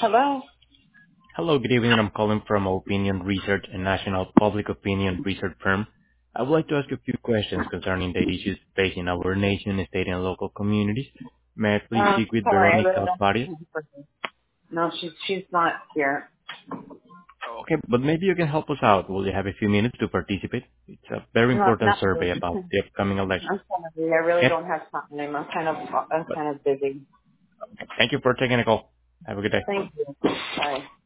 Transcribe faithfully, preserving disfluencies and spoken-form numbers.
Hello. Hello, good evening. I'm calling from Opinion Research, a national public opinion research firm. I would like to ask a few questions concerning the issues facing our nation, state, and local communities. May I please Uh, speak with sorry, I really Veronica don't. Farias? No, she's she's not here. Okay, but maybe you can help us out. Will you have a few minutes to participate? It's a very Not important not survey really. about the upcoming election. I'm sorry. I really Okay? don't have time. I'm kind of I'm But kind of busy. thank you for taking the call. Have a good day. Thank you. Bye.